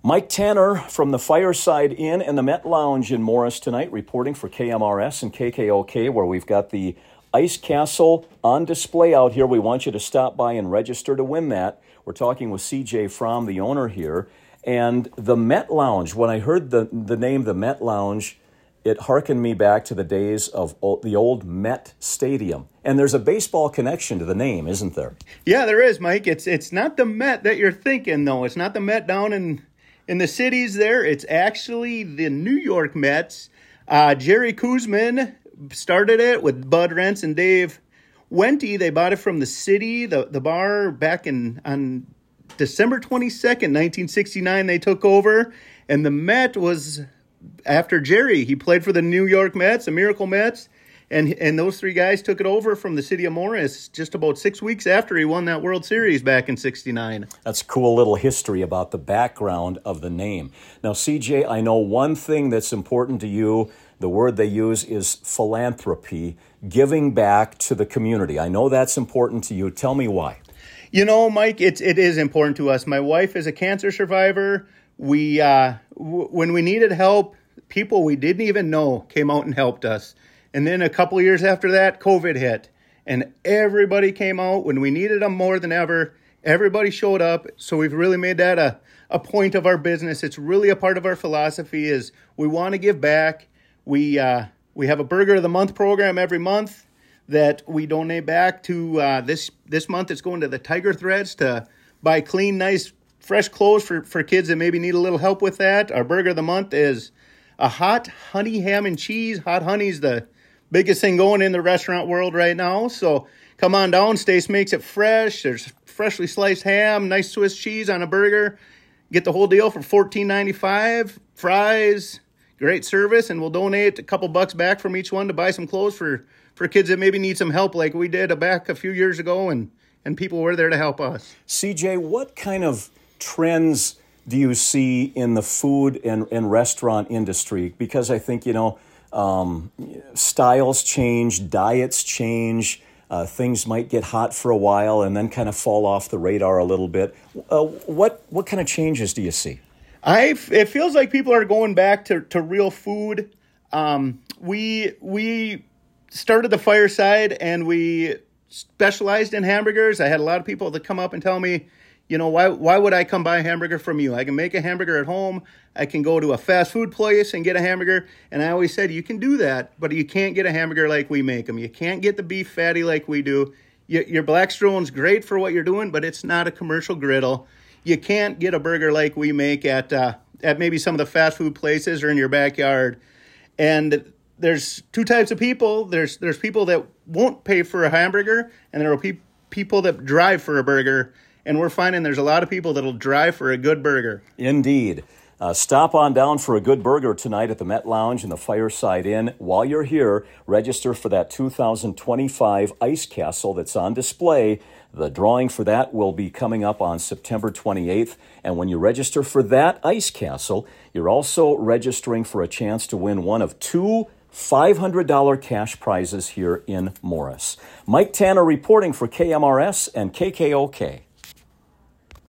Mike Tanner from the Fireside Inn and the Met Lounge in Morris tonight, reporting for KMRS and KKOK, where we've got the Ice Castle on display out here. We want you to stop by and register to win that. We're talking with CJ Fromm, the owner here. And the Met Lounge, when I heard the name, the Met Lounge, it harkened me back to the days of the old Met Stadium. And there's a baseball connection to the name, isn't there? Yeah, there is, Mike. It's not the Met that you're thinking, though. It's not the Met down in the cities there. It's actually the New York Mets. Jerry Koosman started it with Bud Rentz and Dave Wente. They bought it from the city, the bar, back on December 22nd, 1969, they took over. And the Met was after Jerry. He played for the New York Mets, the Miracle Mets. And those three guys took it over from the city of Morris just about 6 weeks after he won that World Series back in 69. That's a cool little history about the background of the name. Now, CJ, I know one thing that's important to you. The word they use is philanthropy, giving back to the community. I know that's important to you. Tell me why. You know, Mike, it is important to us. My wife is a cancer survivor. We when we needed help, people we didn't even know came out and helped us. And then a couple of years after that, COVID hit. And everybody came out when we needed them more than ever. Everybody showed up. So we've really made that a point of our business. It's really a part of our philosophy is we want to give back. We have a Burger of the Month program every month that we donate back to. This month it's going to the Tiger Threads to buy clean, nice, fresh clothes for kids that maybe need a little help with that. Our Burger of the Month is a hot honey ham and cheese. Hot honey's the biggest thing going in the restaurant world right now. So come on down. Stace makes it fresh. There's freshly sliced ham, nice Swiss cheese on a burger. Get the whole deal for $14.95. Fries, great service, and we'll donate a couple bucks back from each one to buy some clothes for kids that maybe need some help like we did back a few years ago, and people were there to help us. CJ, what kind of trends do you see in the food and restaurant industry? Because I think, styles change, diets change, things might get hot for a while and then kind of fall off the radar a little bit. What kind of changes do you see? It feels like people are going back to real food. We started the Fireside and we specialized in hamburgers. I had a lot of people that come up and tell me, why would I come buy a hamburger from you? I can make a hamburger at home. I can go to a fast food place and get a hamburger. And I always said, you can do that, but you can't get a hamburger like we make them. You can't get the beef fatty like we do. Your Blackstone's great for what you're doing, but it's not a commercial griddle. You can't get a burger like we make at maybe some of the fast food places or in your backyard. And there's two types of people. There's people that won't pay for a hamburger, and there are people that drive for a burger. And we're finding there's a lot of people that'll drive for a good burger. Indeed. Stop on down for a good burger tonight at the Met Lounge and the Fireside Inn. While you're here, register for that 2025 Ice Castle that's on display. The drawing for that will be coming up on September 28th. And when you register for that Ice Castle, you're also registering for a chance to win one of two $500 cash prizes here in Morris. Mike Tanner reporting for KMRS and KKOK.